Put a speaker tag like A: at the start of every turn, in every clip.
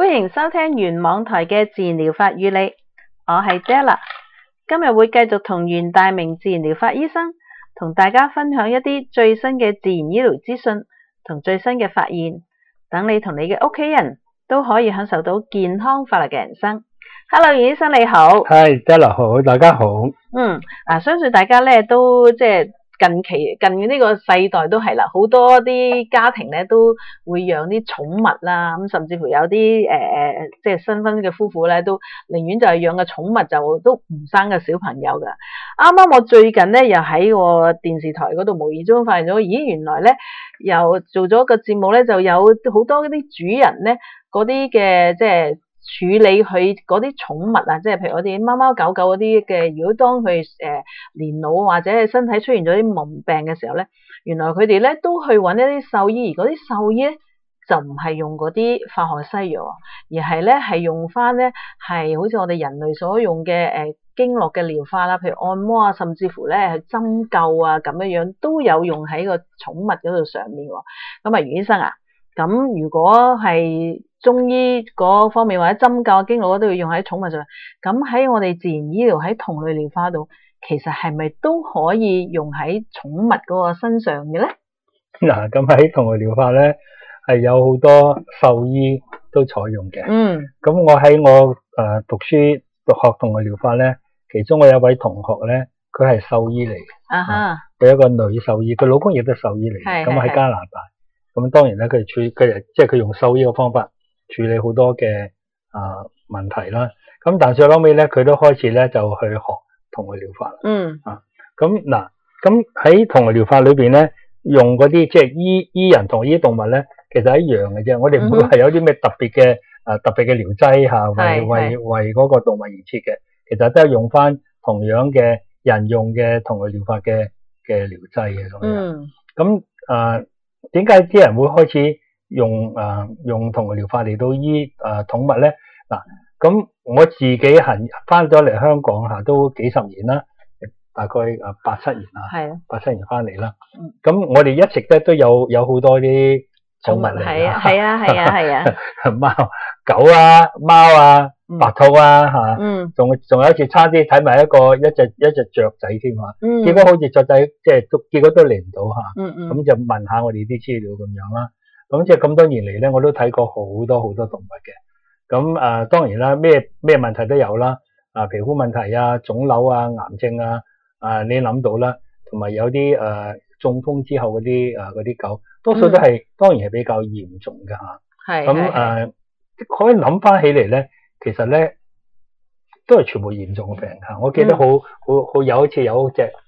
A: 歡迎收聽原網台嘅自然療法與你，我係 Della， 今日會繼續同袁大明自然療法醫生同大家分享一啲最新嘅自然醫療資訊同最新嘅發現，等你同你嘅屋企人都可以享受到健康快樂嘅人生。Hello， 袁醫生你好。
B: 係 Della 好，大家好。
A: 相信大家咧都即係近呢個世代都係啦，好多啲家庭咧都會養啲寵物啦，咁甚至乎有啲即係新婚嘅夫婦咧都寧願就係養個寵物就都唔生個小朋友噶。啱啱我最近咧又喺個電視台嗰度無意中發現咗，咦原來咧又做咗個節目咧，就有好多啲主人咧嗰啲嘅即係處理佢嗰啲寵物啊，即係譬如我哋貓貓狗狗嗰啲嘅，如果當佢年老或者係身體出現咗啲毛病嘅時候咧，原來佢哋咧都去揾一啲獸醫，而嗰啲獸醫咧就唔係用嗰啲化學西藥，而係咧係用翻咧係好似我哋人類所用嘅經絡嘅療法啦，譬如按摩啊，甚至乎咧係針灸啊咁樣樣都有用喺個寵物嗰度上面。咁啊，袁醫生啊，咁如果係中醫嗰方面或者針灸經絡都要用喺寵物上，咁喺我哋自然醫療喺同類療法度，其實係咪都可以用喺寵物嗰個身上嘅咧？
B: 嗱，咁喺同類療法咧係有好多獸醫都採用嘅。咁我喺我讀書讀學同類療法咧，其中我有一位同學咧，佢係獸醫嚟嘅。佢一個女獸醫，佢老公亦都係獸醫嚟嘅。咁喺加拿大，咁當然咧佢即係佢用獸醫嘅方法處理好多嘅問題啦。咁但係後尾咧，佢都開始咧就去學同類療法。咁喺同類療法裏邊咧，用嗰啲即係醫人同醫動物咧，其實係一樣嘅啫。我哋唔會係有啲咩特別嘅療劑嚇，為嗰個動物而設嘅。其實都係用翻同樣嘅人用嘅同類療法嘅療劑嘅咁樣。咁點解啲人會開始用同類療法嚟到醫寵物咧？嗱，咁我自己翻咗嚟香港嚇都幾十年啦，大概87年啦，87年翻嚟啦。咁我哋一直咧都有好多啲寵物嚟嘅，係貓狗啊、貓啊、白兔啊嚇，仲有一次差啲睇埋一隻雀仔添啊，結果好似雀仔即係結果都嚟唔到嚇，咁就問下我哋啲資料咁樣啦。咁即係咁多年嚟咧，我都睇過好多好多動物嘅。咁當然啦，咩問題都有啦，皮膚問題啊、腫瘤啊、癌症啊，你諗到啦，同埋有啲中風之後嗰啲狗，多數都係當然係比較嚴重嘅嚇。咁可以諗翻起嚟咧，其實咧都係全部嚴重嘅病嚇。我記得好有一次有一隻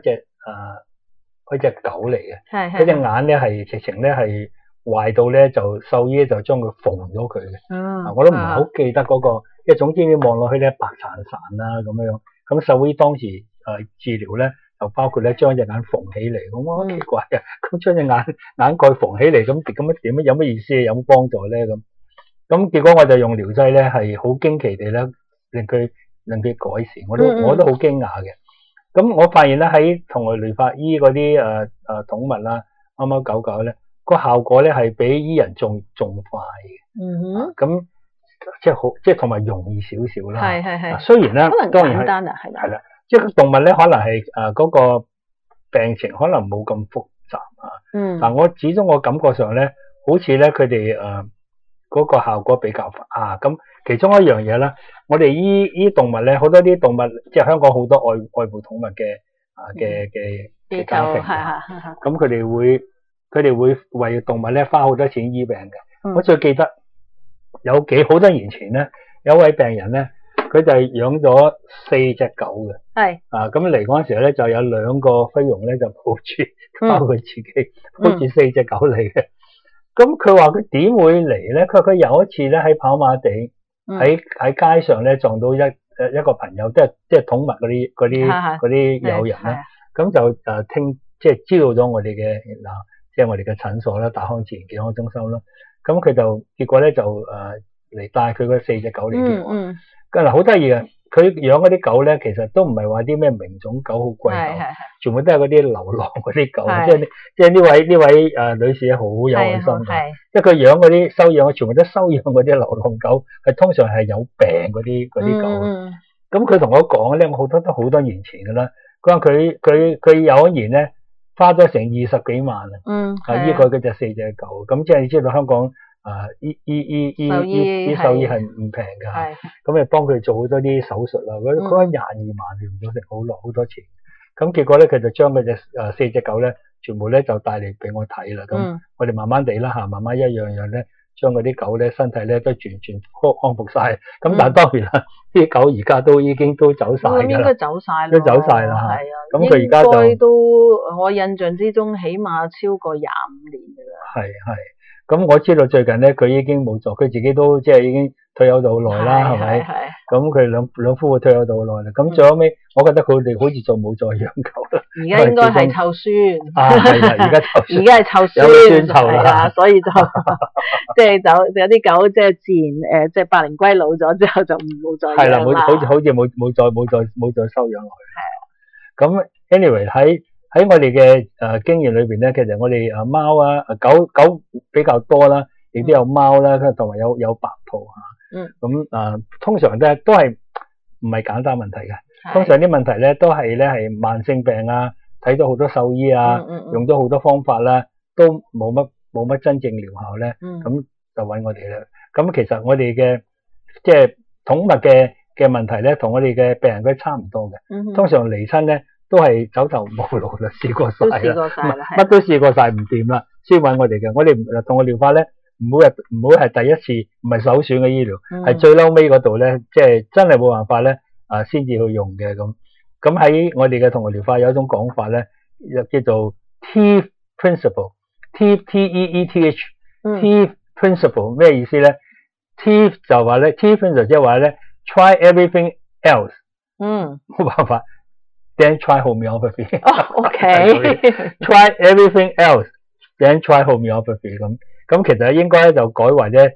B: 狗嚟嘅，嗰隻眼咧係直情咧係壞到咧，就獸醫就將佢縫咗佢嘅。我都唔係好記得嗰個，因為總之你望落去咧白潺潺啦咁樣。咁獸醫當時治療咧，就包括咧將隻眼縫起嚟。咁好奇怪啊！咁將隻眼蓋縫起嚟，咁點有乜意思？有乜幫助咧？咁結果我就用療劑咧，係好驚奇地咧令佢改善。我都好驚訝嘅。咁我發現咧喺同類療法醫嗰啲寵物啦、貓貓狗狗咧，個效果咧係比醫人仲快嘅。咁即係同埋容易少少啦。雖然咧，當然係啦，即係動物咧可能係嗰個病情可能冇咁複雜啊。但我始終我感覺上咧，好似咧佢哋嗰個效果比較快。咁其中一樣嘢啦，我哋醫動物咧，好多啲動物即係香港好多愛護寵物嘅家庭，咁佢哋會為動物咧花好多錢醫病嘅。我最記得有好多年前咧，有位病人咧，佢就係養咗4隻狗嘅。咁嚟嗰陣時咧，就有2個菲傭咧就抱住佢自己，抱住4隻狗嚟嘅。咁佢話佢點會嚟咧？佢有一次咧喺跑馬地喺街上咧撞到一個朋友，即係寵物嗰啲友人咧，咁就即係知道咗我哋嘅即係我哋嘅診所啦，大康自然健康中心啦。咁佢就結果咧就嚟帶佢嗰4隻狗嚟嘅。好得意嘅， 佢養嗰啲狗咧，其實都唔係話啲咩名種狗好貴狗，全部都係嗰啲流浪嗰啲狗，即係呢位女士好有愛心嘅，即係佢養嗰啲收養，全部都收養嗰啲流浪狗，係通常係有病嗰啲狗。咁佢同我講咧，我都好多年前噶啦，佢話佢有一年咧花咗成20幾萬啊，醫佢嗰隻4隻狗，咁即係你知道香港。啲獸醫係唔平㗎，咁你幫佢做好多啲手術啦，佢22萬用咗成好多錢，咁結果咧佢就將佢隻4隻狗咧全部咧就帶嚟俾我睇啦，咁我哋慢慢地啦嚇，慢慢一樣樣咧將嗰啲狗咧身體咧都完全康復晒，咁但係當然啦，啲狗而家都已經都走晒㗎啦，
A: 應該走晒啦，
B: 都走晒啦嚇，咁佢而家就
A: 都我印象之中起碼超過25年㗎啦，
B: 係。咁我知道最近咧，佢已經冇做，佢自己都即係已經退休咗好耐啦，係咪？咁佢兩夫婦退休咗好耐啦。咁最後尾，我覺得佢哋好似就冇再養狗啦。
A: 而家應該係湊孫。
B: 係啦，而家
A: 係湊孫。有孫湊啦，所以就即係有啲狗即係自然即係百齡歸老咗之後就冇再養啦。係啦，
B: 好似冇再收養落去。咁 anyway 喺我哋嘅經驗裏邊咧，其實我哋貓啊狗比較多啦，亦都有貓啦，同埋有白兔嚇。咁通常都係唔係簡單問題嘅。通常啲問題咧都係慢性病啊，睇咗好多獸醫啊，用咗好多方法啦，都冇乜真正療效咧。咁就揾我哋啦。咁其實我哋嘅即係寵物嘅問題咧，同我哋嘅病人都差唔多嘅。通常嚟親咧。都係走投無路啦，試過晒啦，乜都試過晒唔掂啦，先揾我哋嘅。我哋動物療法咧，唔會係第一次，唔係首選嘅醫療，係最嬲尾嗰度咧，即係真係冇辦法咧，先至去用嘅咁。咁喺我哋嘅動物療法有一種講法咧，叫做 Teeth Principle，Teeth Principle 咩意思咧 ？Teeth 就話咧 ，Teeth Principle 即係話咧 ，try everything else，冇辦法。Then try homeopathy.
A: Okay.
B: Try everything else. Then try homeopathy. 咁其實應該就改為咧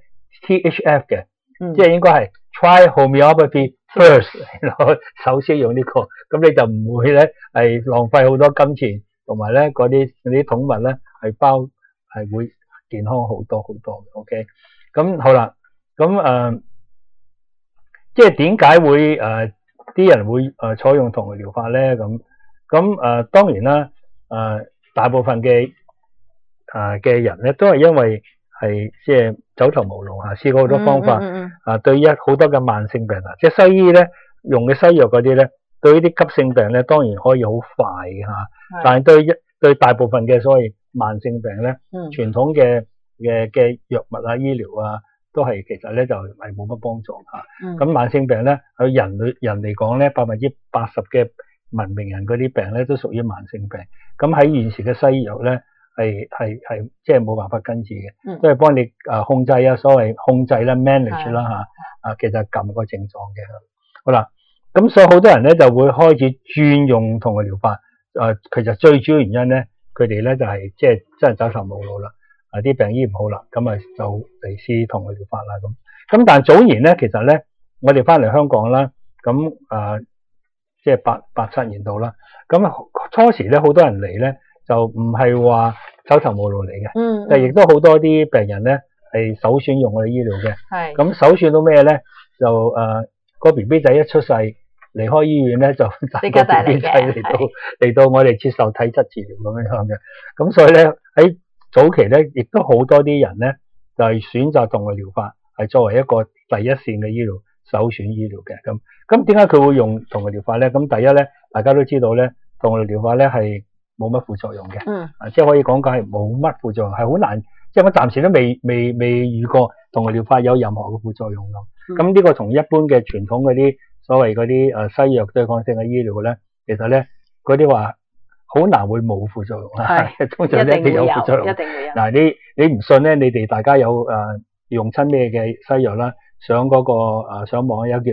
B: THF 嘅，即係應該係 try homeopathy first，然後首先用呢個，咁你就唔會咧係浪費好多金錢，同埋咧嗰啲寵物咧係會健康好多嘅。OK， 咁好啦，咁即係點解會啲人會採用同類療法咧？咁當然啦，大部分嘅人咧都係因為係即係走投無路試過好多方法對於好多嘅慢性病即係西醫咧用嘅西藥嗰啲咧，對於啲急性病咧當然可以好快嘅但係對大部分嘅所謂慢性病咧，傳統嘅藥物啊、醫療啊，都係其實咧就係冇乜幫助咁慢性病咧，喺人嚟講咧，80%嘅文明人嗰啲病咧都屬於慢性病。咁喺現時嘅西醫藥咧，係即係冇辦法根治嘅，都係幫你控制所謂控制啦 manage 啦其實撳個症狀嘅。好啦，咁所以好多人咧就會開始轉用同類療法。其實最主要原因咧，佢哋咧就係即係真係走投無路啦。啲病醫唔好啦，咁就嚟試同類療法啦咁。但係早年咧，其實咧，我哋翻嚟香港啦，咁即係87年度啦。咁初時咧，好多人嚟咧，就唔係話走投無路嚟嘅，但係亦都好多啲病人咧係首選用我哋醫療嘅。係。咁首選到咩咧？就個 BB 仔一出世，離開醫院咧就帶個 BB 仔嚟到我哋接受體質治療咁樣嘅。咁所以咧喺早期咧，亦都好多啲人咧，就係選擇動物療法係作為一個第一線嘅醫療首選醫療嘅咁點解佢會用動物療法咧？咁第一咧，大家都知道咧，動物療法咧係冇乜副作用嘅，即係可以講係冇乜副作用，係好難，即係我暫時都未遇過動物療法有任何嘅副作用咁。咁呢個同一般嘅傳統嗰啲所謂嗰啲西藥對抗性嘅醫療咧，其實咧嗰啲話好難會冇副作用通常一定有副作用。一定會有。嗱，你唔信咧？你哋大家有用親咩嘅西藥啦？上嗰個上網有叫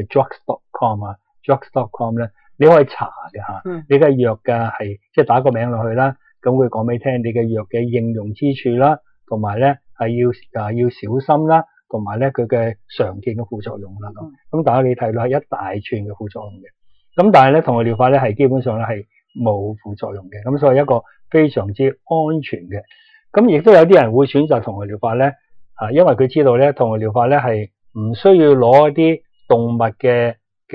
B: drugs.com 咧，你可以查嘅你嘅藥嘅係即係打個名落去啦，咁會講俾你聽你嘅藥嘅應用之處啦，同埋咧係要小心啦， 同埋咧佢嘅常見嘅副作用啦。咁大家你睇到係一大串嘅副作用嘅。咁但係咧同類療法咧係基本上咧係冇副作用嘅，咁所以一個非常之安全嘅。咁亦都有啲人會選擇同類療法咧，因為佢知道咧同類療法咧係唔需要攞一啲動物嘅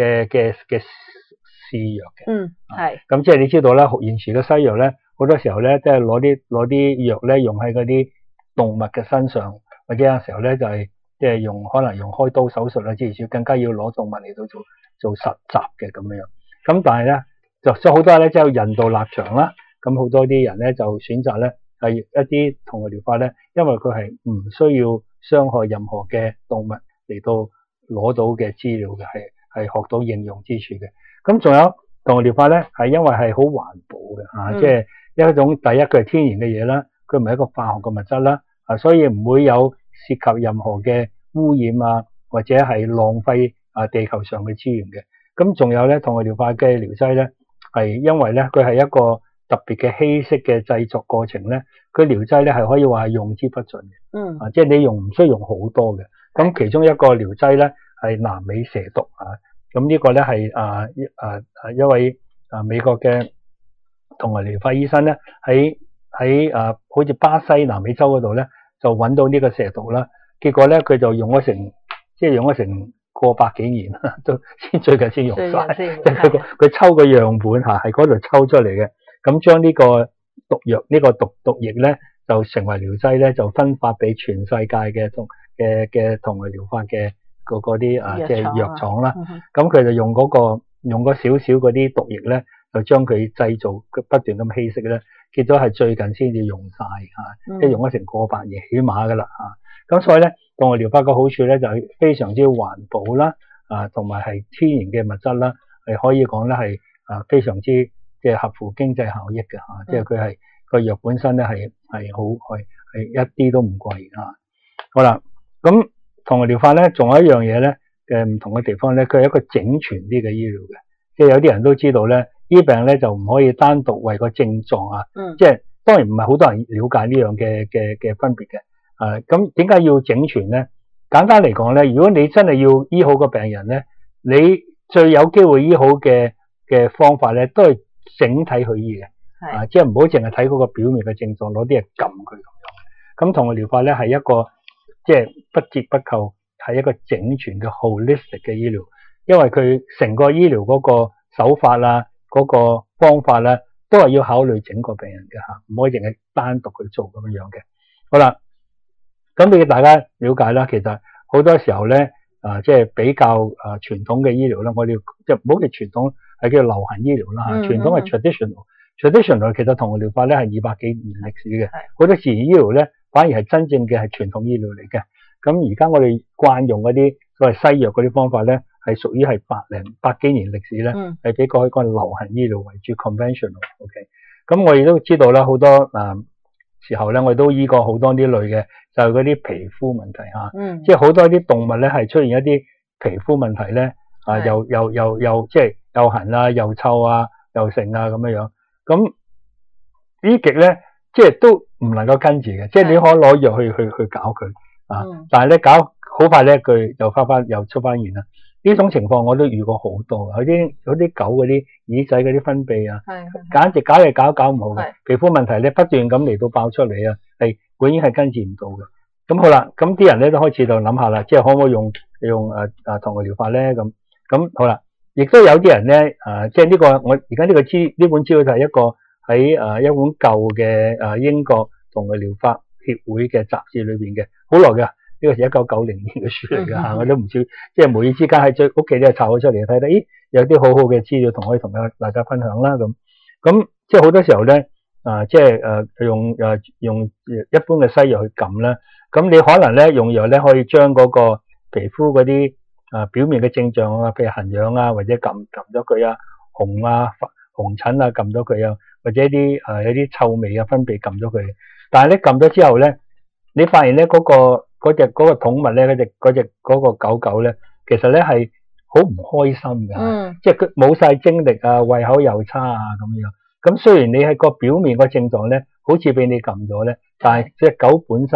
B: 試藥嘅。
A: 係。
B: 咁即係你知道啦，現時嘅西藥咧好多時候咧都係攞啲藥咧用喺嗰啲動物嘅身上，或者有時候咧就係即係可能用開刀手術啦，至少更加要攞動物嚟到做實習嘅咁樣。咁但係咧就所以好多人咧即係人道立場啦，咁好多啲人咧就選擇咧係一啲同類療法咧，因為佢係唔需要傷害任何嘅動物嚟到攞到嘅資料嘅，係學到應用之處嘅。咁仲有同類療法咧係因為係好環保嘅，即係一種第一佢係天然嘅嘢啦，佢唔係一個化學嘅物質啦，所以唔會有涉及任何嘅污染啊，或者係浪費地球上嘅資源嘅。咁仲有咧，同類療法嘅療劑咧，係因為咧佢係一個特別嘅稀釋嘅製作過程咧，佢療劑咧係可以話係用之不盡嘅。即係你唔需要用好多嘅。咁其中一個療劑咧係南美蛇毒咁呢個咧係一位美國嘅同類療法醫生咧喺好似巴西南美洲嗰度咧就揾到呢個蛇毒啦，結果咧佢就用咗成過百幾年都最近先用晒，即係佢抽個樣本喺嗰度抽出嚟嘅，咁將呢個毒藥毒液咧就成為療劑咧，就分發俾全世界嘅同類療法嘅嗰啲即係藥廠啦。咁佢就用嗰少少嗰啲毒液咧，就將佢製造不斷咁稀釋咧，結果係最近先至用晒即係用咗成過百年起碼噶啦咁所以咧，同類療法嘅好處咧就係非常之環保啦，同埋係天然嘅物質啦，係可以講咧係非常之即係合乎經濟效益嘅即係佢係個藥本身咧係一啲都唔貴好啦，咁同類療法咧仲有一樣嘢咧嘅唔同嘅地方咧，佢係一個整全啲嘅醫療嘅，即係有啲人都知道咧，醫病咧就唔可以單獨為個症狀即係當然唔係好多人了解呢樣嘅分別嘅。咁點解要整全咧？簡單嚟講咧，如果你真係要醫好個病人咧，你最有機會醫好嘅方法咧，都係整體去醫嘅，即係唔好淨係睇嗰個表面嘅症狀，攞啲嘢撳佢咁樣。咁同類療法咧係一個即係不折不扣係一個整全嘅 holistic 嘅醫療，因為佢成個醫療嗰個手法嗰個方法咧，都係要考慮整個病人嘅唔可以淨係單獨去做咁樣嘅。好啦。咁俾大家了解啦，其實好多時候咧，即係比較傳統嘅醫療啦，我哋即係唔好叫傳統，係叫流行醫療啦。傳統係 traditional 其實同類療法咧係200幾年歷史嘅，好多自然醫療咧反而係真正嘅係傳統醫療嚟嘅。咁而家我哋慣用嗰啲所謂西藥嗰啲方法咧，係屬於係百幾年歷史咧，係比過去個流行醫療為主 conventional。OK， 咁我亦都知道啦，好多時候咧，我哋都醫過好多呢類嘅。就係嗰啲皮膚問題即係好多啲動物咧係出現一啲皮膚問題咧，又即係又痕又臭又剩咁樣。咁呢極咧，即係都唔能夠根治嘅，即係你可以攞藥去搞佢但係咧搞好快咧，佢又出翻現啦。呢種情況我都遇過好多，有啲狗嗰啲耳仔嗰啲分泌簡直搞嘢搞唔好嘅皮膚問題咧，不斷咁嚟到爆出嚟係永遠係根治唔到嘅。咁好啦，咁啲人咧都開始就諗下啦，即係可唔可以用同類療法咧？咁好啦，亦都有啲人咧即係呢個我而家呢本資料就係一個喺一本舊嘅英國同類療法協會嘅雜誌裏邊嘅，好耐㗎，呢個係1990年嘅書嚟㗎我都唔知，即係無意之間喺屋企咧抄咗出嚟睇睇，咦有啲好好嘅資料可以同大家分享啦咁即係好多時候咧即係用一般嘅西藥去撳啦。咁你可能咧用藥咧可以將嗰個皮膚嗰啲表面嘅症狀譬如痕癢或者撳咗佢紅疹撳咗佢或者啲有啲臭味分泌撳咗佢。但係咧撳咗之後咧，你發現咧嗰個寵物咧嗰個狗狗咧，其實咧係好唔開心㗎，即係佢冇晒精力胃口又差咁樣。咁雖然你喺個表面個症狀咧好似俾你撳咗咧，但係隻狗本身咧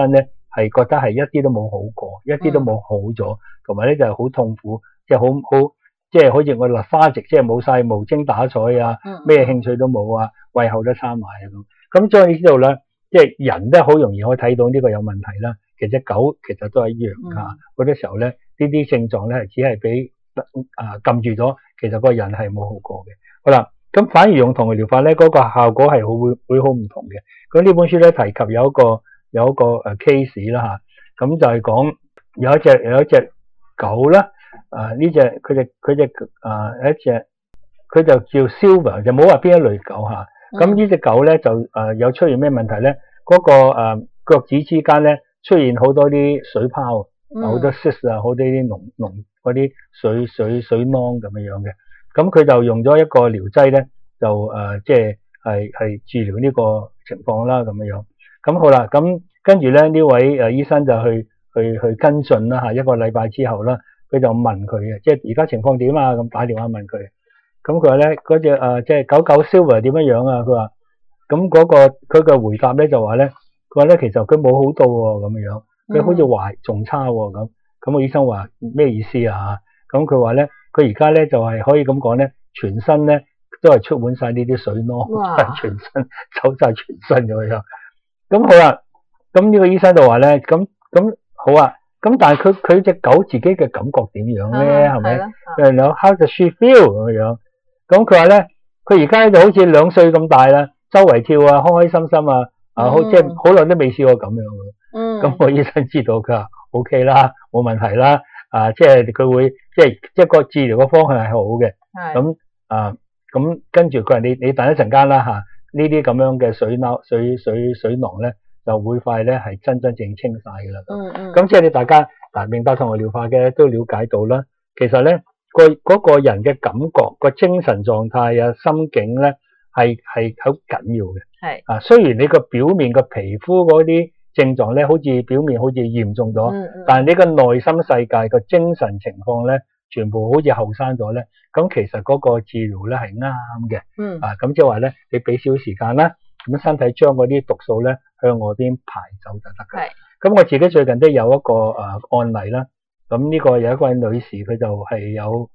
B: 係覺得係一啲都冇好過，一啲都冇好咗，同埋咧就係好痛苦，即係好似我立花直，即係冇晒無精打采啊，咩興趣都冇啊，胃口都差埋啊咁。咁所以呢度咧，即係人都好容易可以睇到呢個有問題啦。其實狗其實都係一樣嚇，好多時候咧呢啲症狀咧係只係俾撳住咗，其實個人係冇好過嘅。好啦，咁反而用同類療法咧，嗰個效果係會好唔同嘅。咁呢本書咧提及有一個case 啦嚇，咁就係講有一隻狗啦，呢隻佢就叫 Silver， 就冇話邊一類狗嚇。咁呢隻狗咧就有出現咩問題咧？嗰個腳趾之間咧出現好多啲水泡，好多 cyst 啊，好多啲膿嗰啲水囊咁樣嘅。咁佢就用咗一個療劑咧，就即係治療呢個情況啦咁樣。咁好啦，咁跟住咧呢位醫生就去跟進啦嚇，一個禮拜之後啦，佢就問佢嘅，即係而家情況點啊？咁打電話問佢。咁佢話咧嗰隻即係狗狗 Silver 點樣啊？佢話咁佢嘅回答咧就話咧，佢話咧其實佢冇好到喎咁樣，佢好似壞仲差喎咁。咁個醫生話咩意思啊？咁佢話咧，佢而家咧就係可以咁講咧，全身咧都係出滿晒呢啲水囊，全身走晒全身咁樣。咁好啦，咁呢個醫生就話咧，咁好啊，咁但係佢隻狗自己嘅感覺點樣咧？係咪？然後 How does she feel 咁樣？咁佢話咧，佢而家就好似2歲咁大啦，周圍跳啊，開開心心啊，即係好耐都未試過咁樣嘅。咁個醫生知道佢話 OK 啦，冇問題啦，即係佢會即係個治療嘅方向係好嘅。咁跟住佢話你等一陣間啦嚇，呢啲咁樣嘅水囊咧就會快咧係真正清晒㗎啦。咁即係你大家明白同類療法嘅都了解到啦，其實咧嗰個人嘅感覺、個精神狀態啊、心境咧係好緊要嘅。係雖然你個表面個皮膚嗰啲症狀咧好似表面好似嚴重咗，但係你個內心世界個精神情況咧全部好似後生咗咧，咁其實嗰個治療咧係啱嘅。咁即係話咧，你俾少時間啦，咁身體將嗰啲毒素咧向外邊排走就得㗎。咁我自己最近都有一個案例啦。咁呢個有一位女士，佢就係有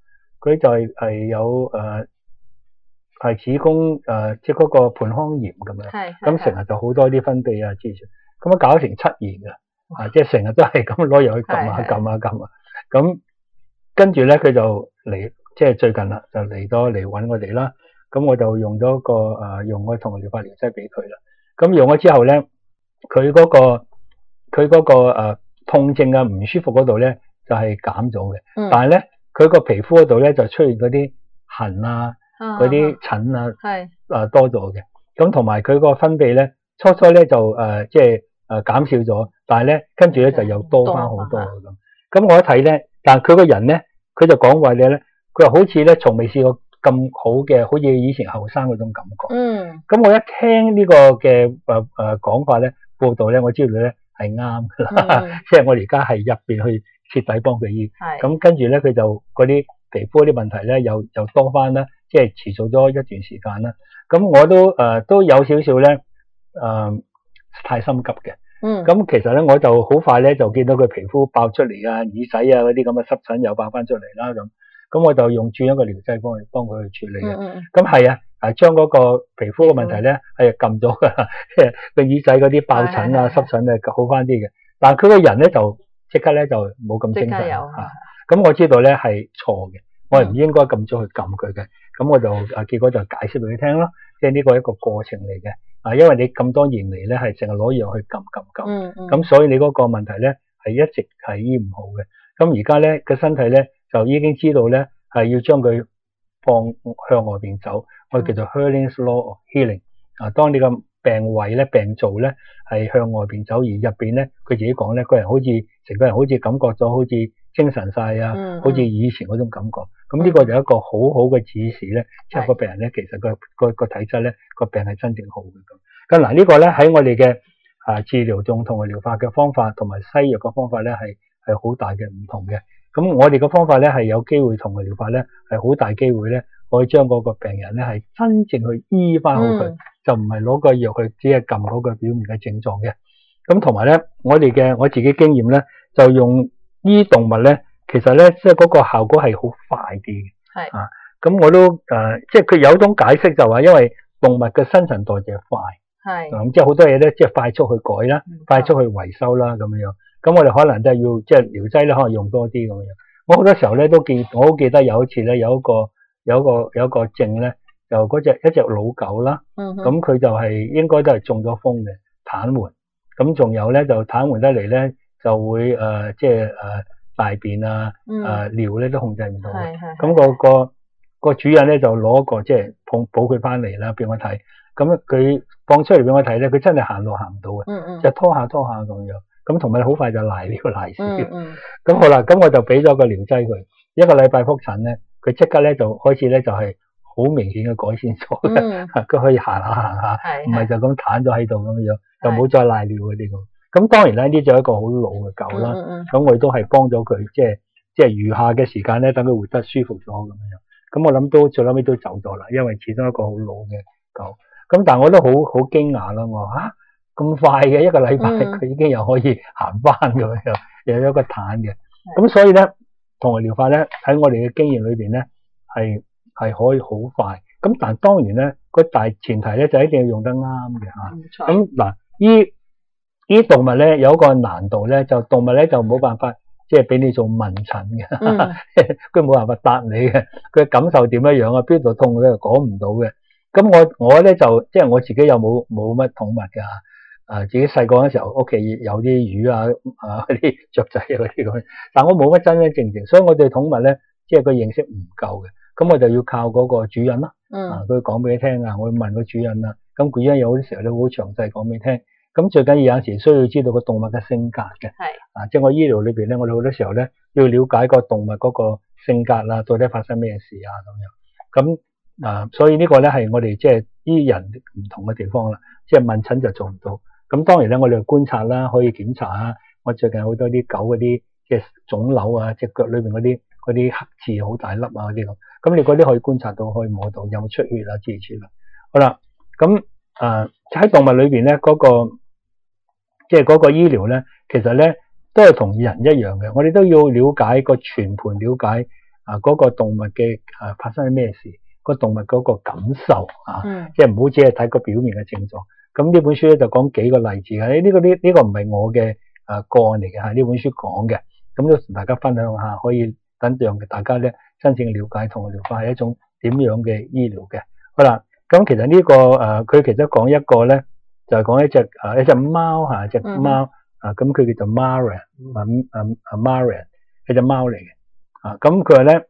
B: 係子宮即係嗰個盆腔炎咁樣。咁成日就好多啲分泌啊之類，咁搞成7年㗎。即係成日都係咁攞藥去撳啊。咁跟住咧佢就嚟，即係最近啦，就嚟揾我哋啦。咁我就用咗用我同類療法療劑俾佢啦。咁用咗之後咧，佢嗰個痛症啊唔舒服嗰度咧就係減咗嘅。但係咧佢個皮膚嗰度咧就出現嗰啲痕啊、嗰啲疹啊多咗嘅。咁同埋佢個分泌咧初咧就即係減少咗，但係咧跟住咧就又多翻好多咁。咁我一睇咧，但係佢個人咧，佢就講話你咧，佢話好似咧從未試過咁好嘅，好似以前後生嗰種感覺。咁我一聽呢個嘅講法咧，報道咧，我知道咧係啱㗎啦。即係我而家係入邊去徹底幫佢醫。咁跟住咧，佢就嗰啲皮膚嗰啲問題咧，又多翻啦，即係持續咗一段時間啦。咁我都有少少咧太心急嘅。咁其實咧，我就好快咧就見到佢皮膚爆出嚟啊，耳仔啊嗰啲咁嘅濕疹又爆翻出嚟啦咁我就用轉一個療劑幫佢去處理嘅。咁係啊，將嗰個皮膚嘅問題咧係撳咗㗎，即係個耳仔嗰啲爆疹啊、濕疹啊好翻啲嘅。但係佢個人咧就即刻咧就冇咁精神咁我知道咧係錯嘅，我係唔應該咁早去撳佢嘅。咁我就結果就解釋俾佢聽咯，即係呢個係一個過程嚟嘅。因為你咁多年嚟咧係成日攞藥去撳，咁所以你嗰個問題咧係一直係醫唔好嘅。咁而家咧個身體咧就已經知道咧係要將佢向外邊走，我哋叫做 Hurling's Law of Healing。當你個病位咧病灶咧係向外邊走，而入邊咧佢自己講咧個人好似成個人好似感覺咗好似精神晒啊，好似以前嗰種感覺。咁呢個就係一個好好嘅指示咧，即係個病人咧其實個體質咧個病係真正好嘅咁。嗱呢個咧喺我哋嘅治療中同類療法嘅方法同埋西藥嘅方法咧係好大嘅唔同嘅。咁我哋嘅方法咧係有機會同類療法咧係好大機會咧可以將嗰個病人咧係真正去醫翻好佢，就唔係攞個藥去只係撳嗰個表面嘅症狀嘅。 咁同埋咧，我自己經驗咧，就用醫動物咧，其實咧即係嗰個效果係好快啲嘅。
A: 係
B: 啊，咁我都即係佢有一種解釋就話，因為動物嘅新陳代謝快，
A: 係
B: 咁即係好多嘢咧，即係快速去改啦，快速去維修啦咁樣。咁我哋可能都係要即係療劑咧，可能用多啲咁樣。我好多時候咧我好記得有一次咧，有一個症咧，就一隻老狗啦，咁佢就係應該都係中咗風嘅癱瘓，咁仲有咧就癱瘓得嚟咧就會即係大便啊尿咧都控制唔到嘅，咁個主人咧就攞個即係抱佢翻嚟啦俾我睇，咁佢放出嚟俾我睇咧，佢真係行路行唔到嘅，就拖下咁樣，咁同埋好快就瀨尿瀨屎，咁好啦，咁我就俾咗個療劑佢，一個禮拜覆診咧，佢即刻咧就開始咧就係好明顯嘅改善咗嘅，佢可以行下，唔係就咁攤咗喺度咁樣，就冇再瀨尿嗰啲咁。咁當然咧，呢就係一個好老嘅狗啦，咁我亦都係幫咗佢，即係餘下嘅時間咧，等佢活得舒服咗咁樣。咁我諗都最後尾都走咗啦，因為始終一個好老嘅狗。咁但係我都好驚訝啦，我話咁快嘅一個禮拜，佢已經又可以行翻咁樣，又有一個攤嘅。咁所以咧，同物療法咧喺我哋嘅經驗裏邊咧係可以好快。咁但係當然咧，個大前提咧就一定要用得啱嘅嚇。咁嗱，依動物咧有一個難度咧，就動物咧就冇辦法即係俾你做問診嘅，佢冇辦法答你嘅，佢感受點樣啊？邊度痛佢又講唔到嘅。咁我咧就即係我自己又冇乜寵物㗎，自己細個嗰時候屋企有啲魚啊嗰啲雀仔啊嗰啲咁，但我冇乜真正，所以我對寵物咧即係個認識唔夠嘅，咁我就要靠嗰個主人啦，佢講俾你聽啊，我會問個主人啊，咁主人有啲時候都好詳細講俾你聽。咁最緊要有陣時需要知道個動物嘅性格嘅，即係我醫療裏邊咧，我哋好多時候咧要了解個動物嗰個性格啦，到底發生咩事啊咁樣。咁所以呢個咧係我哋即係醫人唔同嘅地方啦，即係問診就做唔到。咁當然咧，我哋觀察啦，可以檢查啊。我最近好多啲狗嗰啲即係腫瘤啊，隻腳裏邊嗰啲黑痣好大粒啊嗰啲咁。咁你嗰啲可以觀察到，可以摸到有冇出血啊之類啦。好啦，咁喺動物裏邊咧嗰個。即係嗰個醫療咧，其實咧都係同人一樣嘅，我哋都要了解個全盤了解嗰個動物嘅發生咩事，個動物嗰個感受即係唔好只係睇個表面嘅症狀。咁呢本書咧就講幾個例子嘅，呢個唔係我嘅個案嚟嘅嚇，呢本書講嘅，咁都同大家分享下，可以等讓大家咧真正了解同療法係一種點樣嘅醫療嘅。好啦，咁其實呢個佢其實講一個咧。就係講一隻貓嚇，隻貓咁佢叫做 Marian， 係隻貓嚟嘅咁佢話咧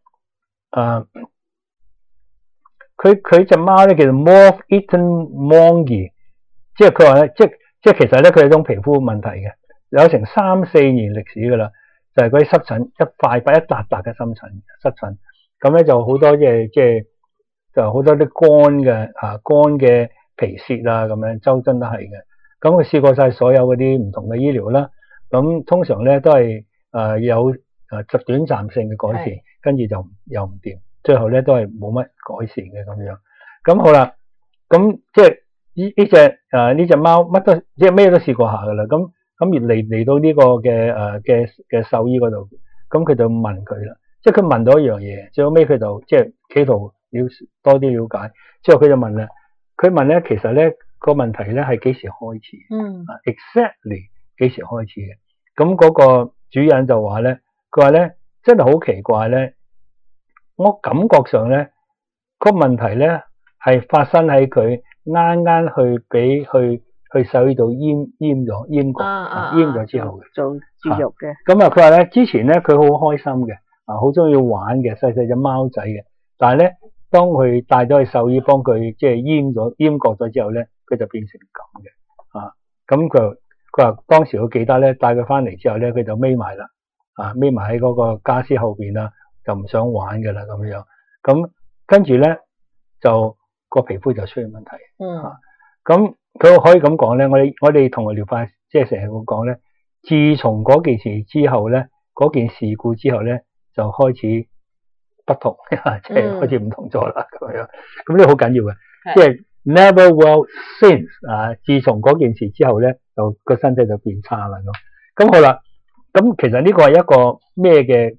B: 佢隻貓咧叫做 Moth-eaten Mongie， 即係佢話咧即係其實咧佢係一種皮膚問題嘅，有成3-4年歷史㗎啦，就係嗰啲濕疹一塊塊一笪笪嘅濕疹，咁咧就好多即係就好多啲乾嘅。皮屑啊咁樣，周身都係嘅。咁佢試過晒所有嗰啲唔同嘅醫療啦。咁通常咧都係有短暫性嘅改善，跟住就又唔掂，最後咧都係冇乜改善嘅咁樣。咁好啦，咁即係呢隻貓乜都即係咩都試過下噶啦。咁嚟到呢個嘅獸醫嗰度，咁佢就問佢啦，即係佢問到一樣嘢，最後尾佢就即係企圖多啲了解，之後佢就問啦。佢問咧，其實咧個問題咧係幾時開始？Exactly 幾時開始嘅？咁嗰個主人就話咧，佢話咧真係好奇怪咧，我感覺上咧個問題咧係發生喺佢啱去獸醫度閹咗之後嘅，
A: 做注肉嘅。
B: 咁佢話咧之前咧佢好開心嘅，好中意玩嘅，細隻貓仔嘅，但係咧。當佢帶咗去獸醫幫佢即係閹割咗之後咧，佢就變成咁嘅咁佢話當時我記得咧帶佢翻嚟之後咧，佢就匿埋啦匿埋喺嗰個家私後邊啦，就唔想玩㗎啦咁樣。咁跟住咧就個皮膚就出現問題。咁佢可以咁講咧，我哋同佢療法即係成日會講咧，自從嗰件事之後咧，嗰件事故之後咧就開始。不同，即係開始唔同咗啦，咁樣，咁呢個好緊要嘅，即係 never well since 自從嗰件事之後咧， 就個身體就變差啦咁。咁好啦，咁其實呢個係一個咩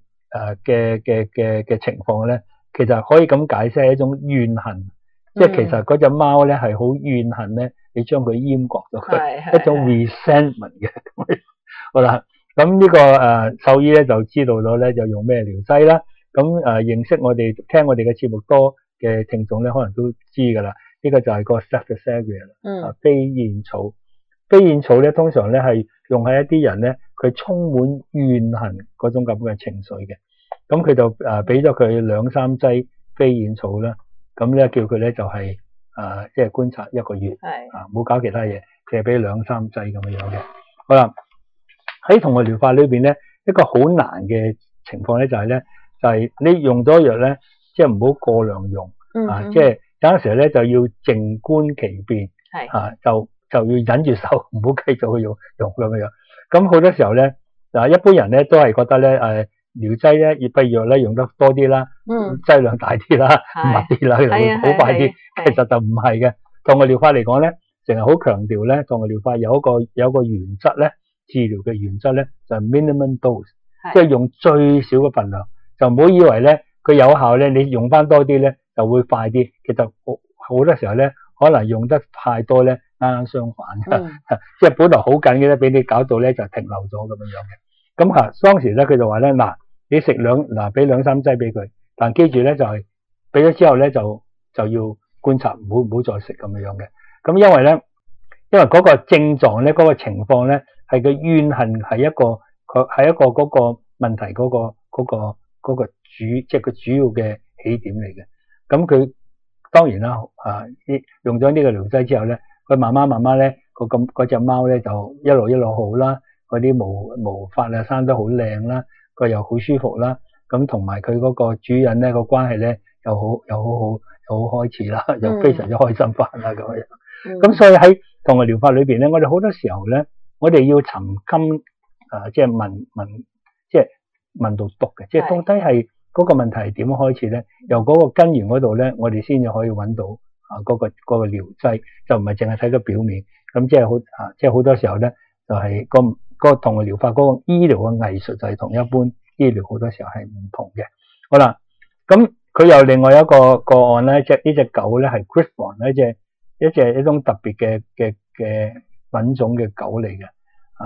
B: 嘅情況咧？其實可以咁解釋係一種怨恨，即係其實嗰隻貓咧係好怨恨咧，你將佢閹割咗佢，一種 resentment 嘅。好啦，咁呢個獸醫咧就知道咗咧，就用咩療劑啦。咁認識我哋聽我哋嘅節目多嘅聽眾咧，可能都知噶啦。呢個就係個 Saxaugria 啦，飛燕草。飛燕草咧通常咧係用喺一啲人咧，佢充滿怨恨嗰種咁嘅情緒嘅。咁佢就俾咗佢2-3劑飛燕草啦。咁咧叫佢咧就係即係觀察1個月，冇搞其他嘢，淨係俾2-3劑咁樣嘅。好啦，喺同類療法裏邊咧，一個好難嘅情況咧就係咧，就係你用咗藥咧，即係唔好過量用，即係有陣時咧就要靜觀其變，就要忍住手，唔好繼續去用咁樣。咁好多時候咧，一般人咧都係覺得咧療劑咧，越不藥咧用得多啲啦，劑量大啲啦，密啲啦，就會好快啲。其實就唔係嘅。同類療法嚟講咧，成日好強調咧，同類療法有一個原則咧，治療嘅原則咧就係 minimum dose， 即係用最少嘅份量，就唔好以為咧佢有效咧，你用翻多啲咧就會快啲。其實好多時候咧，可能用得太多咧，啱相反嘅，即係本來好緊嘅咧，俾你搞到咧就停留咗咁樣嘅。咁當時咧佢就話咧，你食俾2-3劑俾佢，但記住咧就係俾咗之後咧就要觀察，唔好再食咁樣嘅。咁因為嗰個症狀咧，嗰個情況咧係個怨恨係一個嗰個問題嗰個即係個主要嘅起點嚟嘅。咁佢當然啦，用咗呢個療劑之後咧，佢慢慢咧嗰隻貓咧就一路好啦，嗰啲毛髮生得好靚啦。佢又好舒服啦，咁同埋佢嗰個主人咧個關係咧又好開始啦，又非常之開心翻啦咁樣。咁所以喺同類療法裏邊咧，我哋好多時候咧，我哋要尋根即係問到篤嘅，即係到底係嗰個問題係點樣開始咧？由嗰個根源嗰度咧，我哋先至可以揾到嗰個療劑，就唔係淨係睇個表面。咁即係好多時候咧，就係嗰個同類療法嗰個醫療嘅藝術就係同一般醫療好多時候係唔同嘅。好啦，咁佢有另外一個個案咧，呢隻狗咧係 Griffon 一種特別嘅品種嘅狗嚟嘅。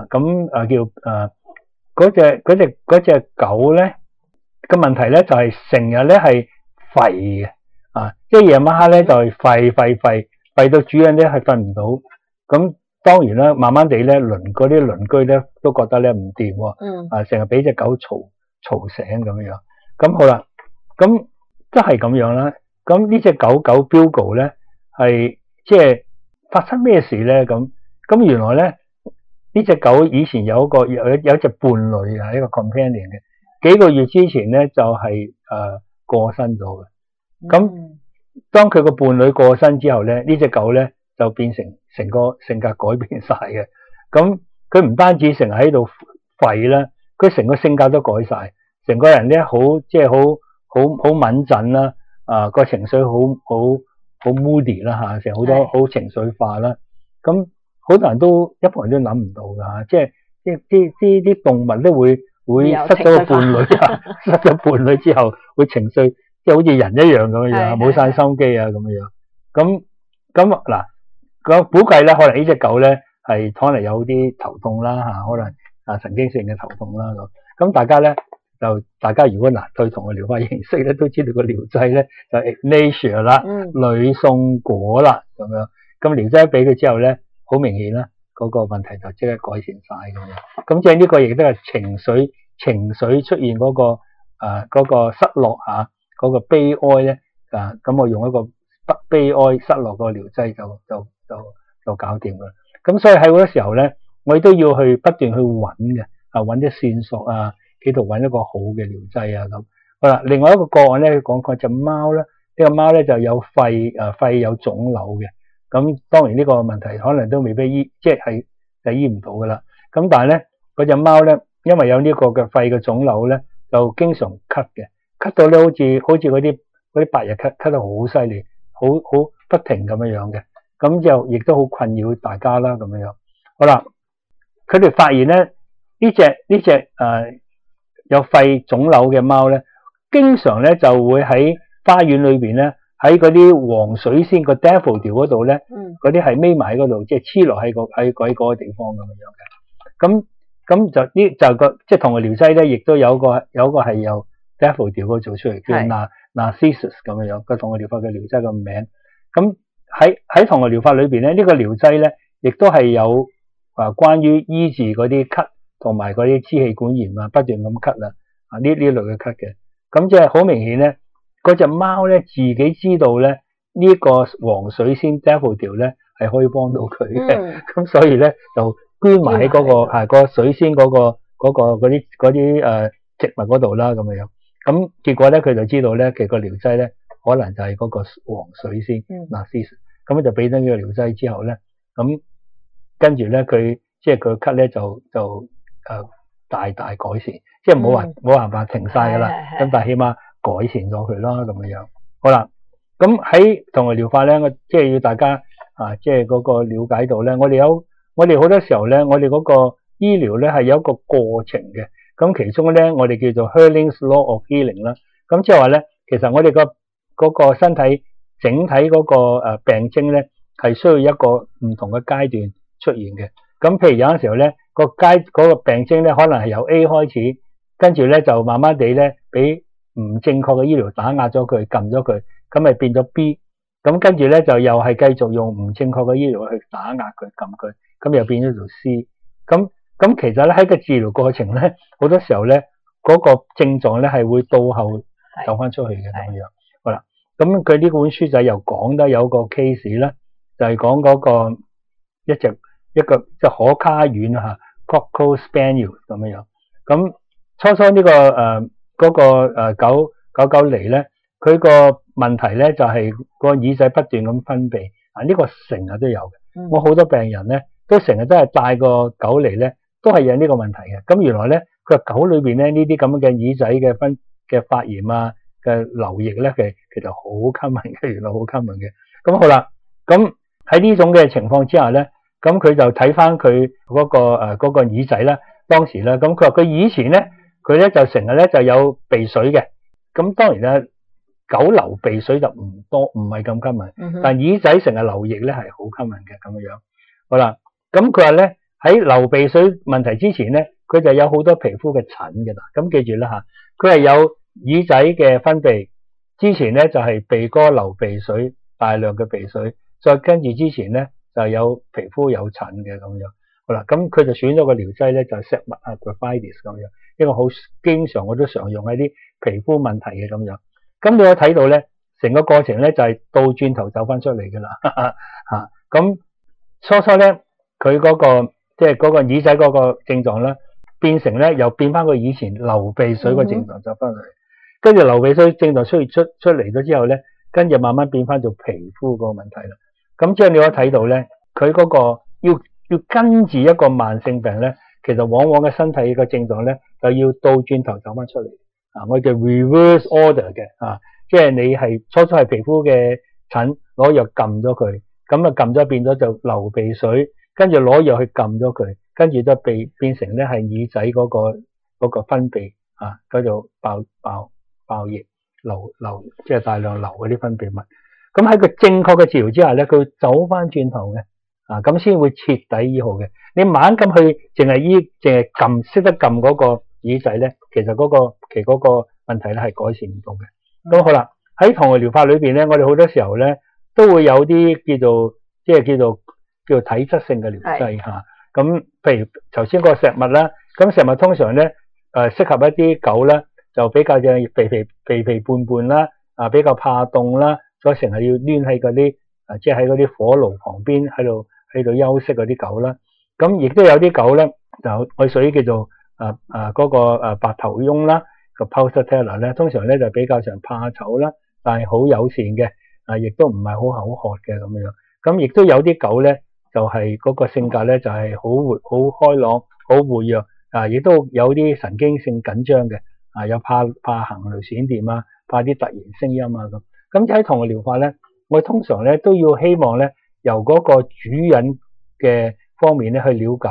B: 嗰隻狗咧個問題咧就係成日咧係吠嘅，即係夜晚黑咧就係吠到主人咧係瞓唔到。咁當然啦，慢慢地咧，嗰啲鄰居咧都覺得咧唔掂喎，成日俾隻狗嘈醒咁樣。咁好啦，咁都係咁樣啦。咁呢隻狗 Bilgo 咧係即係發生咩事咧？咁原來咧呢隻狗以前有一隻伴侶啊，一個 companion 嘅，幾個月之前咧就係過身咗嘅。咁當佢個伴侶過身之後咧，呢隻狗咧就變成個性格改變晒嘅。咁佢唔單止成日喺度吠啦，佢成個性格都改晒，成個人咧好敏陣啦，個情緒好 moody 啦吓，成好多好情緒化啦。咁好多人都一般人都諗唔到噶，即係啲動物都會失咗個伴侶啊，失咗伴侶之後會情緒即係好似人一樣咁樣，冇晒心機啊咁樣。咁嗱，個估計咧，可能呢隻狗咧係可能有啲頭痛啦吓，可能神經性嘅頭痛啦咁。咁大家如果對同類療法認識咧，都知道個療劑咧就 Ignatia 啦，呂宋果啦咁樣。咁療劑俾佢之後咧，好明顯啦，嗰個問題就即刻改善晒咁樣。咁即係呢個亦都係情緒出現嗰個失落吓，嗰個悲哀咧咁我用一個悲哀失落個療劑就搞掂㗎啦。咁所以喺好多時候咧，我哋都要去不斷去揾嘅，揾啲線索啊，企圖揾一個好嘅療劑啊咁。好啦，另外一個個案咧，講過隻貓啦，呢個貓咧就有肺有腫瘤嘅。咁當然呢個問題可能都未必醫，即係醫唔到噶啦。咁但係咧，嗰隻貓咧，因為有呢個嘅肺嘅腫瘤咧，就經常咳嘅，咳到咧好似嗰啲百日咳得好犀利，好不停咁樣嘅。咁就亦都好困擾大家啦咁樣。好啦， 佢哋發現咧呢隻有肺腫瘤嘅貓咧，經常咧就會喺花園裏邊咧，喺嗰啲黃水仙個 daffodil 嗰度咧，嗰啲係匿埋喺嗰度，即係黐落喺嗰個地方咁樣嘅。咁就呢就個即係同個療劑咧，亦都有個係由 daffodil 嗰度做出嚟，叫 narcissus 咁樣個同個療法嘅療劑個名。咁喺同個療法裏邊咧，呢個療劑咧，亦都係有關於醫治嗰啲咳同埋嗰啲支氣管炎啊，不斷咁咳呢類嘅咳嘅。咁即係好明顯咧，嗰隻貓咧自己知道咧呢個黃水仙 daffodil 咧係可以幫到佢嘅，咁所以咧就捐埋喺嗰個水仙嗰啲植物嗰度啦咁樣。咁結果咧佢就知道咧，其實個療劑咧可能就係嗰個黃水仙narcissus。咁就俾咗呢個療劑之後咧，咁跟住咧佢即係佢咳咧就大改善，即係冇辦法停晒噶啦，咁但係起碼改善咗佢啦咁樣。好啦，咁喺同個療法咧，我即係要大家即係嗰個了解到咧，我哋好多時候咧，我哋嗰個醫療咧係有一個過程嘅。咁其中咧，我哋叫做 Herrling's Law of Healing 啦。咁即係話咧，其實我哋嗰個身體整體嗰個病徵咧，係需要一個唔同嘅階段出現嘅。咁譬如有陣時候咧，嗰個病徵咧，可能係由 A 開始，跟住咧就慢慢地咧俾唔正確嘅醫療打壓咗佢，撳咗佢，咁咪變咗 B。咁跟住咧就又係繼續用唔正確嘅醫療去打壓佢、撳佢，咁又變咗做 C。咁其實咧喺個治療過程咧，好多時候咧嗰個症狀咧係會倒後走翻出去嘅咁樣。好啦，咁佢呢本書就又講得有個 case 啦，就係講嗰個一個即係可卡犬Cocker Spaniel 咁樣。咁初呢個狗嚟咧，佢個問題咧就係個耳仔不斷咁分泌呢個成日都有嘅。我好多病人咧都成日都係帶個狗嚟咧，都係有呢個問題嘅。咁原來咧佢個狗裏邊咧呢啲咁嘅耳仔嘅發炎嘅流液咧，其實好 common 嘅，原來好 common 嘅。咁好啦，咁喺呢種嘅情況之下咧，咁佢就睇翻佢嗰個耳仔啦。當時咧，咁佢話佢以前咧，佢咧就成日咧就有鼻水嘅。咁當然咧，狗流鼻水就唔多，唔係咁 common。但耳仔成日流液咧係好 common 嘅咁樣。好啦，咁佢話咧喺流鼻水問題之前咧，佢就有好多皮膚嘅疹嘅啦。咁記住啦嚇，佢係有耳仔嘅分泌，之前咧就係鼻哥流鼻水，大量嘅鼻水，再跟住之前咧就有皮膚有疹嘅咁樣。好啦，咁佢就選咗個療劑咧，就係石墨agripidis咁樣，一個好經常我都常用喺啲皮膚問題嘅咁樣。咁你可以睇到咧，成個過程咧就係倒轉頭走翻出嚟噶啦嚇。咁初咧，佢嗰個即係嗰個耳仔嗰個症狀咧，變成咧又變翻佢以前流鼻水個症狀走翻嚟，跟住流鼻水症狀出嚟咗之後咧，跟住慢慢變翻做皮膚個問題啦。咁即係你可以睇到咧，佢嗰個要跟住一個慢性病咧，其實往往嘅身體個症狀咧就要倒轉頭走翻出嚟我哋 reverse order 嘅即係你係初係皮膚嘅疹，攞藥撳咗佢，咁啊撳咗變咗就流鼻水，跟住攞藥去撳咗佢，跟住就變成咧係耳仔嗰個分泌嗰度爆液流，即係大量流嗰啲分泌物。咁喺個正確嘅治療之下咧，佢走翻轉頭嘅咁先會徹底醫好嘅。你猛咁去淨係撳，識得撳嗰個耳仔咧，其實嗰個問題咧係改善唔到嘅。咁好啦，喺糖療療法裏邊咧，我哋好多時候咧都會有啲叫做體質性嘅療劑嚇。咁譬如頭先個石墨啦，咁石墨通常咧適合一啲狗咧，就比較嘅肥胖啦，比較怕凍啦，所以成日要攣喺嗰啲即係喺嗰啲火爐旁邊喺度休息嗰啲狗啦。咁亦都有啲狗咧，就我屬於叫做嗰個白頭翁啦，個 Pulsatilla 咧，通常咧就比較上怕醜啦，但係好友善嘅，亦都唔係好口渴嘅咁樣。咁亦都有啲狗咧，就係嗰個性格咧就係好開朗、好活躍，亦都有啲神經性緊張嘅，又怕行雷閃電啊，怕啲突然聲音啊咁。咁喺糖療法咧，我通常咧都要希望咧由嗰個主人嘅方面咧去了解咧，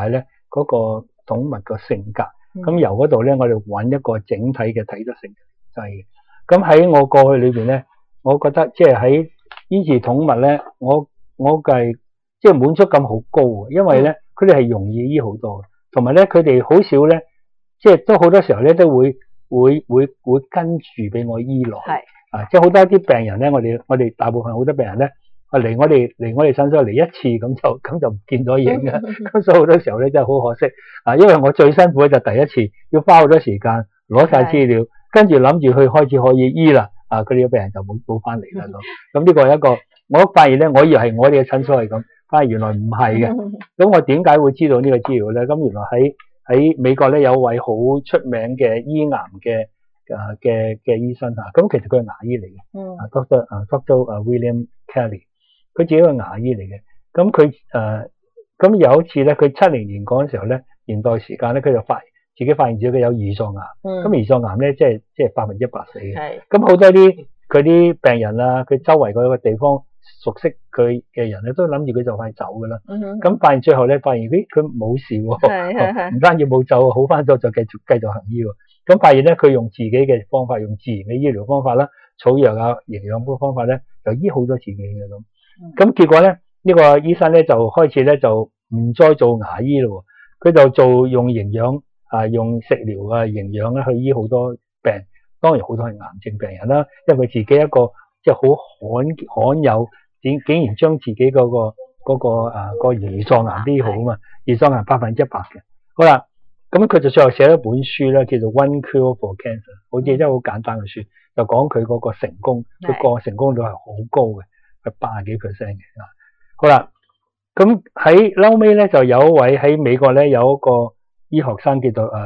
B: 嗰個寵物個性格。咁由嗰度咧，我哋揾一個整體嘅體質性就係。咁喺我過去裏邊咧，我覺得即係喺醫治寵物咧，我係即係滿足感好高啊，因為咧佢哋係容易醫好多，同埋咧佢哋好少咧，即係都好多時候咧都會跟住俾我醫落。係啊，即係好多啲病人咧，我哋大部分好多病人咧，嚟我哋診所嚟一次咁就唔見咗影嘅，咁所以好多時候咧真係好可惜啊，因為我最辛苦咧就第一次要花好多時間攞晒資料。跟住諗住去開始可以醫啦，佢哋嘅病人就冇翻嚟啦咁。咁呢個係一個，我發現咧，我以為係我哋嘅診所係咁，但係原來唔係嘅。咁我點解會知道呢個資料咧？咁原來喺美國咧有位好出名嘅醫癌嘅醫生嚇，咁其實佢係牙醫嚟嘅，Dr. William Kelly， 佢自己係牙醫嚟嘅。咁佢咁有一次咧，佢70年嗰陣時候咧，年代時間咧，佢就自己發現自己有胰臟癌，咁胰臟癌咧即係100%死嘅。咁好多佢啲病人啊，佢周圍嗰個地方熟悉佢嘅人咧，都諗住佢就快走噶啦。咁發現最後咧，發現佢冇事喎，唔單止冇走，好翻咗就繼續行醫喎。咁發現咧，佢用自己嘅方法，用自然嘅醫療方法啦，草藥啊、營養嗰個方法咧，就醫好咗自己嘅咁。咁結果咧，呢個醫生咧就開始咧就唔再做牙醫咯，佢就用營養。用食療啊、營養咧去醫好多病，當然好多係癌症病人啦，因為佢自己一個即係好罕有，竟然將自己個胰臟癌醫好啊嘛，胰臟癌100%嘅。好啦，咁佢就最後寫咗一本書啦，叫做 One Cure for Cancer， 好似真係好簡單嘅書，就講佢嗰個成功，佢個成功率係好高嘅，係80幾%嘅。好啦，咁喺後尾咧就有一位喺美國咧有一個醫學生叫做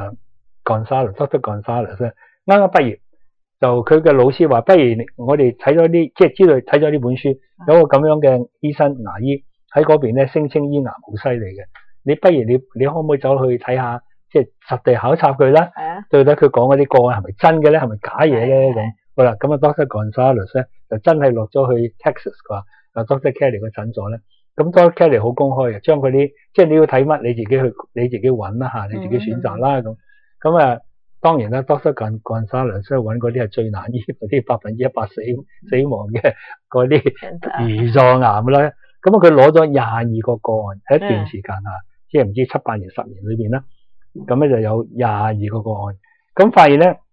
B: Dr. Gonzalez 咧，啱啱畢業，就佢嘅老師話，不如我哋睇咗啲，即係知道睇咗呢本書，有個咁樣嘅醫生牙醫喺嗰邊咧聲稱醫癌好犀利嘅，你不如你可唔可以走去睇下，即係實地考察佢啦？到底佢講嗰啲個案係咪真嘅咧？係咪假嘢咧？咁好啦，咁啊 Dr. Gonzalez 咧就真係落咗去 Texas 個Dr. Kelly 嘅診所咧。咁 Dr. Kelly 好公開嘅，將嗰啲即係你要睇乜，你自己揾啦嚇，你自己選擇啦咁。咁啊，當然啦 Dr. Gonzalez 揾嗰啲係最難醫嗰啲100%死亡嘅嗰啲胰臟癌啦。咁佢攞咗22個個案喺一段時間嚇，即係唔知7、8年、10年裏邊啦。咁咧就有22個個案。咁發現咧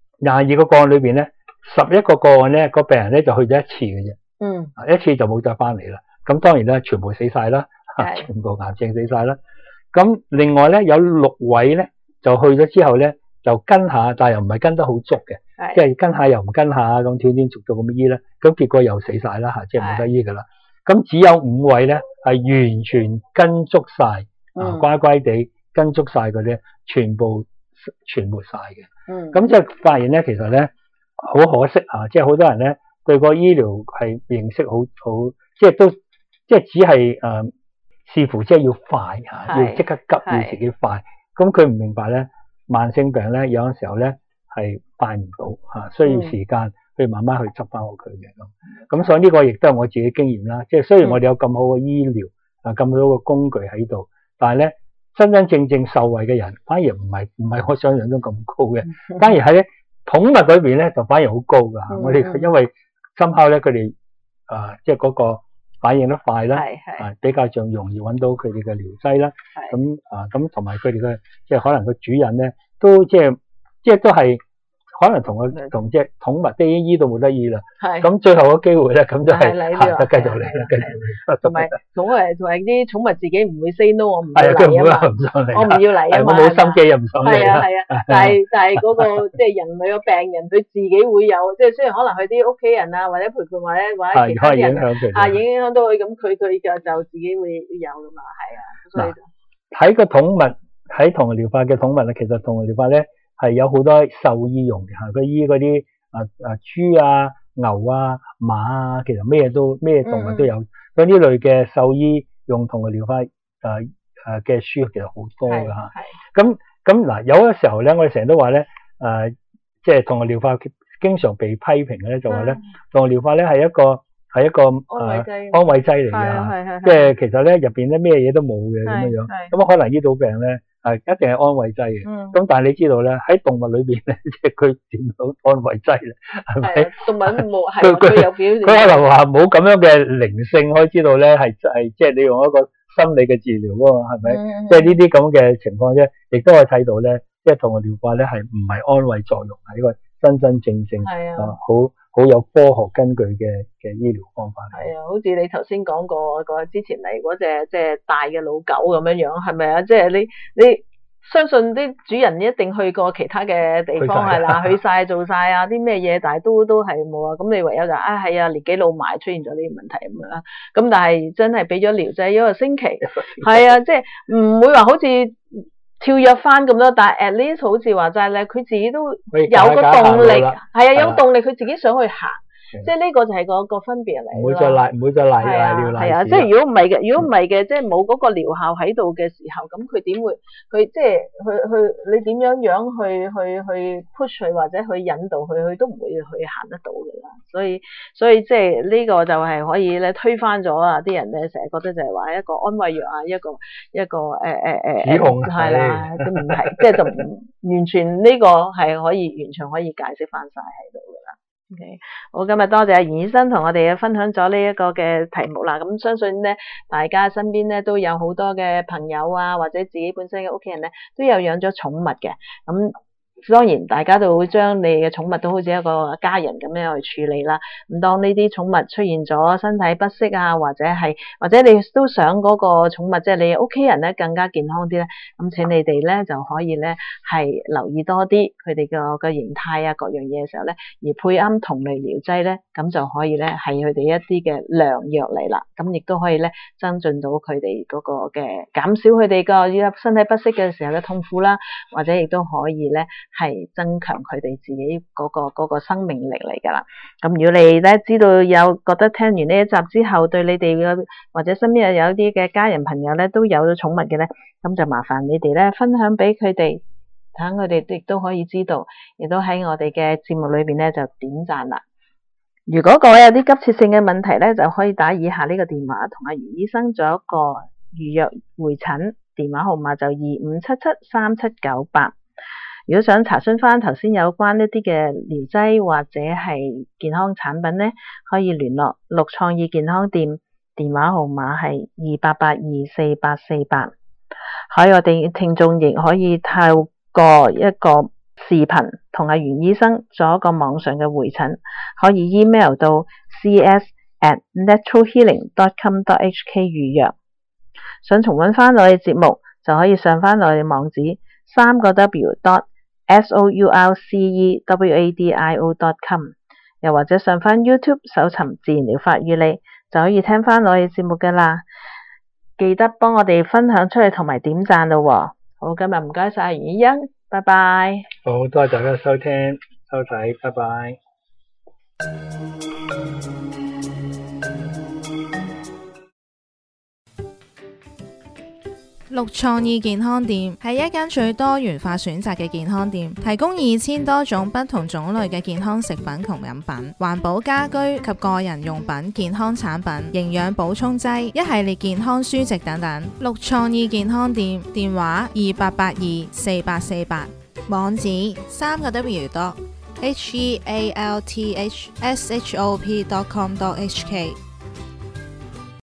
B: 22個個案裏邊咧，11個個案咧個病人咧就去咗一次嘅啫。一次就冇再翻嚟啦。咁當然咧，全部死晒啦，全部癌症死晒啦。咁另外咧有6位咧就去咗之後咧就跟下，但係又唔係跟得好足嘅，即係跟下又唔跟下咁斷斷續續咁醫咧。咁結果又死晒啦嚇，即係冇得醫噶啦。咁只有5位咧係完全跟足晒，乖乖地跟足晒嗰啲，全部全活晒嘅。咁即係發現咧，其實咧好可惜啊！即係好多人咧對個醫療係認識好，即係都。即係只係視乎即係要快嚇，要即刻急，要自己快。咁佢唔明白咧，慢性病咧有陣時候咧係快唔到嚇，需要時間去慢慢去執翻好佢嘅咁。咁所以呢個亦都係我自己經驗啦。即係雖然我哋有咁好嘅醫療咁多嘅工具喺度，但係咧真真正正受惠嘅人反而唔係我想象中咁高嘅，反而喺咧寵物嗰邊咧就反而好高㗎。我哋因為深刻咧佢哋即係嗰個。反應得快啦，比較上容易揾到佢哋嘅療劑啦。咁同埋佢哋嘅即係可能個主人咧，都即係都係可能同隻寵物都已經醫到冇得醫啦。咁最後嘅機會咧，咁就係繼續嚟啦，繼續嚟。同埋啲寵物自己唔會 say no， 我唔要嚟啊嘛，我唔要嚟啊嘛，我冇心機又唔想嚟。係啊，但係嗰個即係人類嘅病人，佢自己會有，即係雖然可能佢啲屋企人啊，或者陪伴或者其他人影響到佢，咁佢就自己會有噶嘛，係啊。所以睇個寵物喺同療法嘅寵物咧，其實同療法咧。係有好多獸醫用嘅嚇，佢醫嗰啲豬啊、牛啊、馬啊，其實咩動物都有。所以呢類嘅獸醫用同佢療法嘅書其實好多㗎嚇。咁嗱，有嘅時候咧，我哋成日都話咧即係同佢療法經常被批評嘅咧，就話咧同佢療法咧係一個係一個安慰劑嚟嘅
A: 嚇，
B: 即係其實咧入邊咧咩嘢都冇嘅咁樣樣，咁可能醫到病咧一定係安慰劑嘅。咁但係你知道咧喺動物裏邊咧，即係佢點到安慰劑咧？係咪？
A: 動物冇係佢有表現。
B: 佢可能話冇咁樣嘅靈性，可以知道咧係即係你用一個心理嘅治療咯，係咪？即係呢啲咁嘅情況啫，亦都可以睇到咧，即係動物療法咧係唔係安慰作用，係一個真真正正好有科學根據嘅醫療方法。
A: 係啊，好似你頭先講過之前嚟嗰隻即係大嘅老狗咁樣樣，係咪啊？即係你相信啲主人一定去過其他嘅地方係啦，去晒做晒啊啲咩嘢，但係都係冇啊。咁你唯有就係啊年紀老埋出現咗呢啲問題咁樣啦。咁但係真係俾咗療劑一個星期，係啊，即係唔會話好似跳躍翻咁多，但係 at least 好似話齋咧，佢自己都有個動力，係啊，有動力佢自己想去行。即係呢個就係個分別嚟。唔會再賴尿係啊，即係如果唔係嘅，即係冇嗰個療效喺度嘅時候，咁佢點會佢即係你點樣去 push 佢或者去引導佢都唔會去行得到㗎啦。所以即係呢個就係可以咧推翻咗啊！啲人咧成日覺得就係話一個安慰藥啊，一個
B: 指控
A: 係啦，都唔係即係就完全呢個係可以完全可以解釋翻晒喺度㗎啦。Okay. 好，今日多謝袁醫生同我哋分享咗呢一個嘅題目啦。咁相信咧，大家身邊咧都有好多嘅朋友啊，或者自己本身嘅屋企人咧，都有養咗寵物嘅。咁當然大家都會將你嘅寵物都好似一個家人咁樣去處理啦。咁當呢啲寵物出現咗身體不適啊，或者你都想嗰個寵物即係你屋企人咧更加健康啲咧，咁請你哋咧就可以咧係留意多啲佢哋個形態啊各樣嘢嘅時候咧，而配啱同類療劑咧，咁就可以咧係佢哋一啲嘅良藥嚟啦。咁亦都可以咧增進到佢哋嗰個嘅減少佢哋個身體不適嘅時候嘅痛苦啦，或者亦都可以咧係增強佢哋自己嗰個生命力嚟㗎啦。咁如果你咧知道覺得聽完呢一集之後，對你哋嘅或者身邊有啲嘅家人朋友咧都有咗寵物嘅咧，咁就麻煩你哋咧分享俾佢哋，等佢哋亦都可以知道，亦都喺我哋嘅節目裏邊咧就點讚啦。如果各位有啲急切性嘅問題咧，就可以打以下呢個電話同阿袁醫生做一個預約會診，電話號碼就25773798。如果想查詢翻頭先有關一啲嘅療劑或者係健康產品咧，可以聯絡綠創意健康店，電話號碼係28824848。喺我哋聽眾亦可以透過一個視頻同阿袁醫生做一個網上嘅會診，可以 email 到 cs@naturalhealing.com.hk 預約。想重溫翻我哋節目，就可以上翻我哋網址3w.solcewadio.com， 又或者上翻 YouTube 搜尋自然療法與你，就可以聽翻我哋節目㗎啦。記得幫我哋分享出去同埋點讚咯喎。好，今日唔該晒袁醫生，拜拜。
B: 好，多謝大家收聽收睇，拜拜。
C: 綠創意健康店係一間最多元化選擇嘅健康店，提供2000多種不同種類嘅健康食品同飲品、環保家居及個人用品、健康產品、營養補充劑、一系列健康書籍等等。綠創意健康店電話28824848，網址3w.healthshop.com.hk。